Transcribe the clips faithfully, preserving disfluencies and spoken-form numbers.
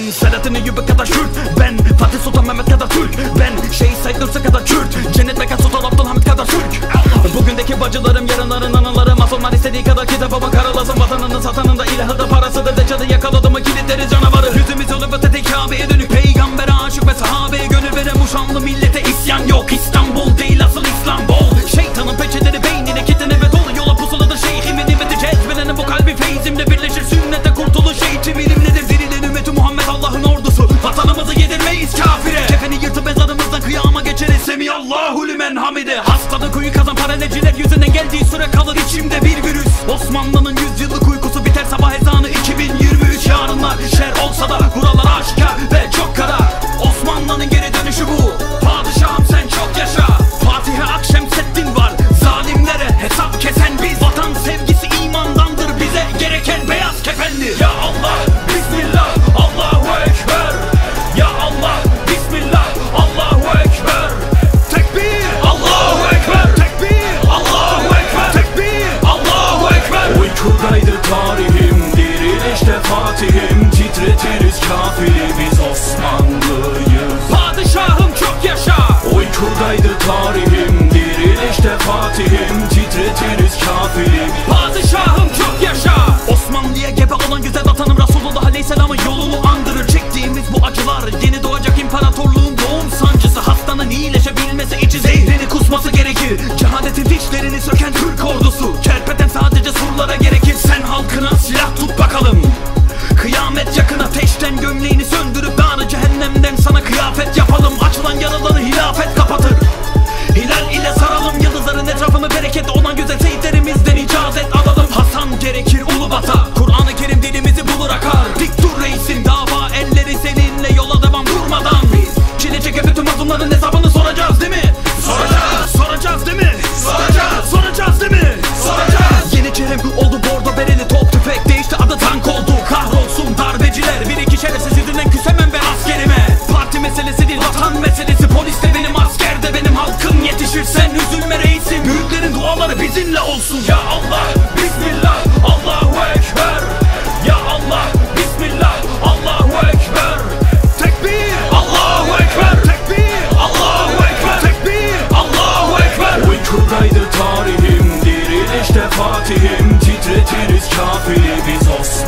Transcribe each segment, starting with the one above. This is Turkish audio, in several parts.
Selahattin Eyyubi kadar Kürt ben, Fatih Sultan Mehmet kadar Türk ben, Şeyh Said Nursi kadar Kürt, Cennet Mekan Sultan Abdülhamit kadar Türk. Bugündeki bacılarım, yarınların anıları, masonlar istediği kadar kitaba bakar alasın. Vatanının satanın da ilahı da parasıdır, Deccadı yakaladı mı kilitleri canavarı. Yüzümüz yolu ve tetik Kabe'ye dönük, peygambere aşık ve sahabeye gönül veren bu şanlı millete isyan yok. İstanbul değil asıl İstanbul, şeytanın peçeleri beynine kitlenir ve dolu yola pusuladır. Şeyhimin nimeti cezbedenin bu kalbi feyzimle birleşir, sünnete kurtuluş eğitim ilimlidir. Dirilen ümmeti Muhammed Allah'ın ordusu, vatanımızı yedirmeyiz kafire. Kefeni yırtıp mezarımızdan kıyama geçeriz, Semiyallahu lümen hamide. Hastalık kuyu kazan paraneciler yüzünden geldiği süre kalır içimde bir virüs. Osmanlı'nın yüzyıllık uykusu biter sabah ezanı iki bin yirmi üç. Yarınlar şer olsa da kurallar aşikar ve çok kara. Osmanlı'nın geri dönüşü bu, padişahım sen çok yaşa. Fatiha Akşemseddin var, zalimlere hesap kesen biz. Vatan sevgisi imandandır, bize gereken beyaz kefendir. Ya Allah, Bismillah, Allahu Ekber. Ya Allah, Bismillah, Allahu Ekber. Tekbir, Allahu Ekber. Tekbir, Allahu Ekber. Tekbir, Allahu Ekber. Uykudaydı tarihim, dirilişte Fatih'im. Titretiriz kafiri, biz Osmanlıyız. Padişahım çok yaşa. Uykudaydı tarihim, dirilişte Fatih'im. Titretiriz kafiri. Padişahım çok yaşa. Osmanlı'ya gebe olan güzel vatanım Resulullah Aleyhisselam'ın yolunu andırır. Çektiğimiz bu acılar, yeni doğacak imparatorluğun doğum sancısı. Hastanın iyileşebilmesi için zehrini kusması gerekir. Cehaletin dişlerini söken Türk ordusu, kerpeten sadece surlara gerekir. Sen halkına silah tut bakalım, kıyamet yakın. Ateşten gömleğini söndürüp dağını cehennemden sana kıyafet yapalım. Açılan yaraları hilafet kapatır, hilal ile saralım. Yıldızların etrafını bereket olan güzel seyitlerimizden icazet alalım. Hasan gerekir Ulubat'a, Kur'an-ı Kerim dilimizi bulur akar. Dik dur reisim, dava elleri seninle, yola devam durmadan. Biz çile çekip bütün mazlumların hesabını soracağız değil mi? Soracağız. Soracağız değil mi? Soracağız. Soracağız değil mi? Soracağız. Yeni çehrem oldu bordo bereli, top tüfek değişti adı tank oldu. Kahrolsun darbeciler, bir iki şerefsiz yüzünden küsemem ben askerime. Parti meselesi değil vatan meselesi, polis de benim, asker de benim. Halkın yetişir sen üzülme reisim, büyüklerin duaları bizimle olsun. Ya Allah, Bismillah, Allahu Ekber. Ya Allah, Bismillah, Allahu Ekber. Tekbir, Allahu Ekber. Tekbir, Allahu Ekber. Tekbir, Allahu Ekber. Uykudaydı tarihim, dirilişte Fatih'im. Titretiriz kafiri, biz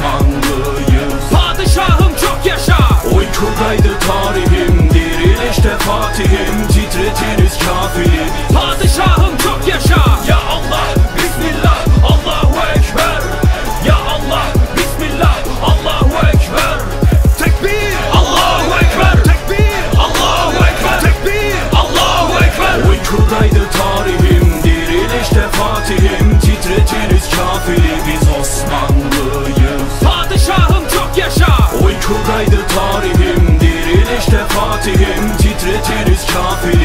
Osmanlıyız. Padişahım çok yaşa. Uykudaydı tarihim, dirilişte Fatih'im. Titretiriz kafiri. Padişahım çok yaşa. Ya Allah, Bismillah, Allahu Ekber. Ya Allah, Bismillah, Allahu Ekber. Tekbir, Allahu Ekber. Tekbir, Allahu Ekber. Tekbir, Allahu Ekber. Uykudaydı tarihim, dirilişte Fatih'im. Titretiriz kafiri, biz Osmanlıyız. Padişahım çok yaşa. Uykudaydı tarihim, dirilişte Fatih'im. Titretiriz kafiri.